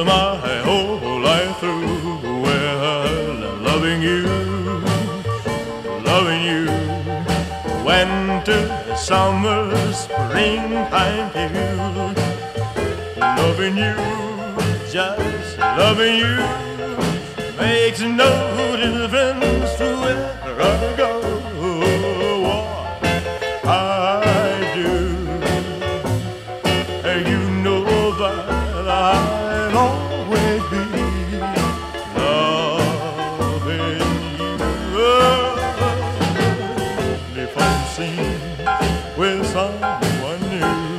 my whole life through. Well, loving you, loving you. Winter, summer, springtime too. Loving you, just loving you, makes no difference to where I go. What I do, you know that I'll always be loving you. If I'm seen with someone new.